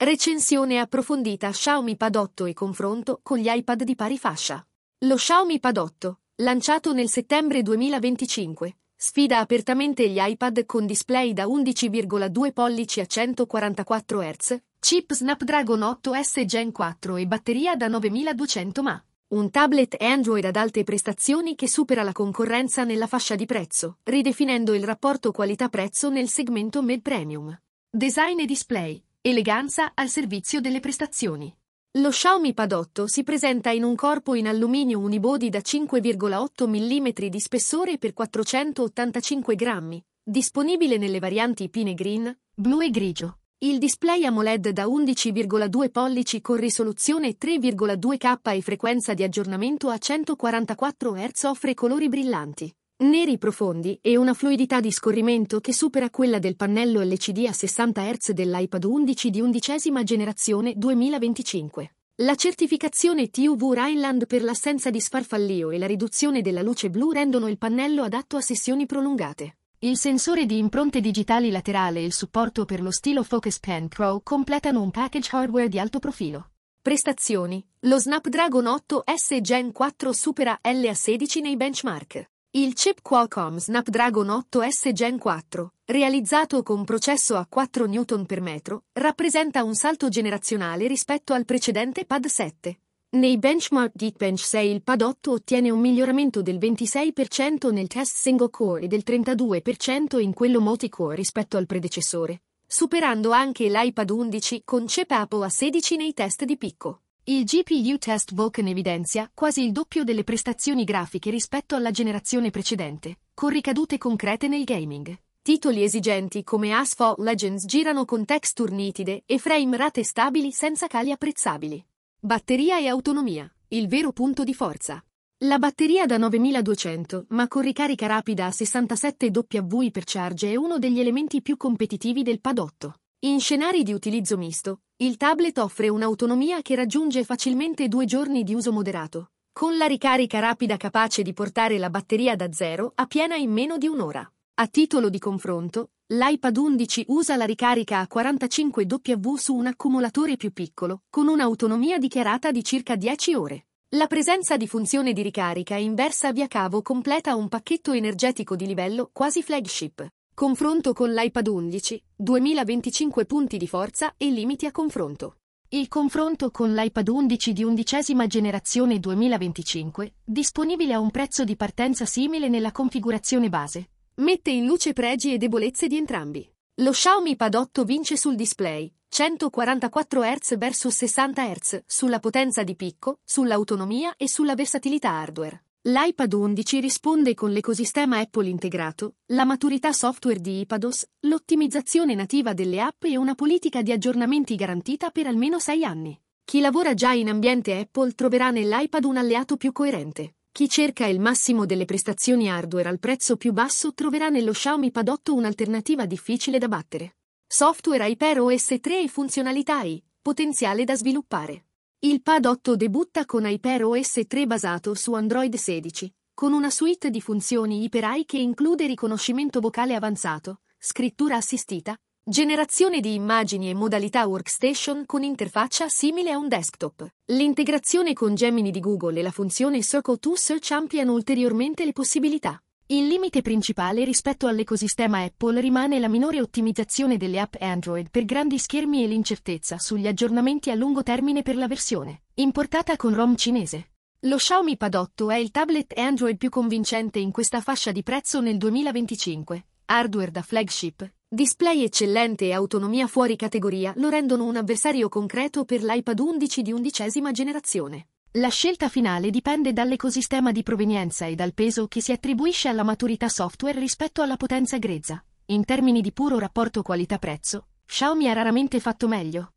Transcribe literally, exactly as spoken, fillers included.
Recensione approfondita Xiaomi Pad otto e confronto con gli iPad di pari fascia. Lo Xiaomi Pad otto, lanciato nel settembre duemilaventicinque, sfida apertamente gli iPad con display da undici virgola due pollici a centoquarantaquattro hertz, chip Snapdragon otto S Gen quattro e batteria da novemiladuecento mAh. Un tablet Android ad alte prestazioni che supera la concorrenza nella fascia di prezzo, ridefinendo il rapporto qualità-prezzo nel segmento mid-premium. Design e display, eleganza al servizio delle prestazioni. Lo Xiaomi Pad otto si presenta in un corpo in alluminio unibody da cinque virgola otto millimetri di spessore per quattrocentottantacinque grammi, disponibile nelle varianti Pine Green, blu e grigio. Il display AMOLED da undici virgola due pollici con risoluzione tre virgola due K e frequenza di aggiornamento a centoquarantaquattro hertz offre colori brillanti, neri profondi e una fluidità di scorrimento che supera quella del pannello L C D a sessanta hertz dell'iPad undici di undicesima generazione duemilaventicinque. La certificazione T U V Rhineland per l'assenza di sfarfallio e la riduzione della luce blu rendono il pannello adatto a sessioni prolungate. Il sensore di impronte digitali laterale e il supporto per lo stilo Focus Pen Pro completano un package hardware di alto profilo. Prestazioni. Lo Snapdragon otto S Gen quattro supera L A sedici nei benchmark. Il chip Qualcomm Snapdragon otto S Gen quattro, realizzato con processo a quattro newton per metro, rappresenta un salto generazionale rispetto al precedente Pad sette. Nei benchmark Geekbench sei il Pad otto ottiene un miglioramento del ventisei per cento nel test single core e del trentadue per cento in quello multi-core rispetto al predecessore, superando anche l'iPad undici con chip Apple A sedici nei test di picco. Il G P U test Vulkan evidenzia quasi il doppio delle prestazioni grafiche rispetto alla generazione precedente, con ricadute concrete nel gaming. Titoli esigenti come Asphalt Legends girano con texture nitide e frame rate stabili senza cali apprezzabili. Batteria e autonomia, il vero punto di forza. La batteria da novemiladuecento, ma con ricarica rapida a sessantasette watt Hypercharge è uno degli elementi più competitivi del Pad otto. In scenari di utilizzo misto, il tablet offre un'autonomia che raggiunge facilmente due giorni di uso moderato, con la ricarica rapida capace di portare la batteria da zero a piena in meno di un'ora. A titolo di confronto, l'iPad undici usa la ricarica a quarantacinque watt su un accumulatore più piccolo, con un'autonomia dichiarata di circa dieci ore. La presenza di funzione di ricarica inversa via cavo completa un pacchetto energetico di livello quasi flagship. Confronto con l'iPad undici, duemilaventicinque punti di forza e limiti a confronto. Il confronto con l'iPad undici di undicesima generazione duemilaventicinque, disponibile a un prezzo di partenza simile nella configurazione base, mette in luce pregi e debolezze di entrambi. Lo Xiaomi Pad otto vince sul display, centoquarantaquattro hertz versus sessanta hertz, sulla potenza di picco, sull'autonomia e sulla versatilità hardware. L'iPad undici risponde con l'ecosistema Apple integrato, la maturità software di iPadOS, l'ottimizzazione nativa delle app e una politica di aggiornamenti garantita per almeno sei anni. Chi lavora già in ambiente Apple troverà nell'iPad un alleato più coerente. Chi cerca il massimo delle prestazioni hardware al prezzo più basso troverà nello Xiaomi Pad otto un'alternativa difficile da battere. Software HyperOS tre e funzionalità I, potenziale da sviluppare. Il Pad otto debutta con HyperOS tre basato su Android sedici, con una suite di funzioni HyperI che include riconoscimento vocale avanzato, scrittura assistita, generazione di immagini e modalità workstation con interfaccia simile a un desktop. L'integrazione con Gemini di Google e la funzione Circle to Search ampliano ulteriormente le possibilità. Il limite principale rispetto all'ecosistema Apple rimane la minore ottimizzazione delle app Android per grandi schermi e l'incertezza sugli aggiornamenti a lungo termine per la versione importata con ROM cinese. Lo Xiaomi Pad otto è il tablet Android più convincente in questa fascia di prezzo nel duemilaventicinque. Hardware da flagship, display eccellente e autonomia fuori categoria lo rendono un avversario concreto per l'iPad undici di undicesima generazione. La scelta finale dipende dall'ecosistema di provenienza e dal peso che si attribuisce alla maturità software rispetto alla potenza grezza. In termini di puro rapporto qualità-prezzo, Xiaomi ha raramente fatto meglio.